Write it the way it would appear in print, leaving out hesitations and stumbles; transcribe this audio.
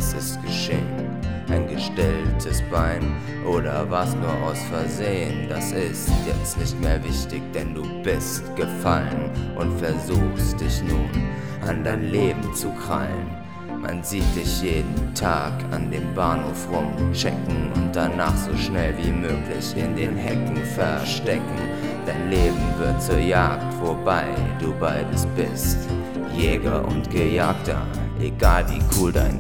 es ist geschehen. Ein gestelltes Bein oder war's nur aus Versehen? Das ist jetzt nicht mehr wichtig, denn du bist gefallen und versuchst dich nun an dein Leben zu krallen. Man sieht dich jeden Tag an dem Bahnhof rumchecken und danach so schnell wie möglich in den Hecken verstecken. Dein Leben wird zur Jagd, wobei du beides bist, Jäger und Gejagter. Egal wie cool dein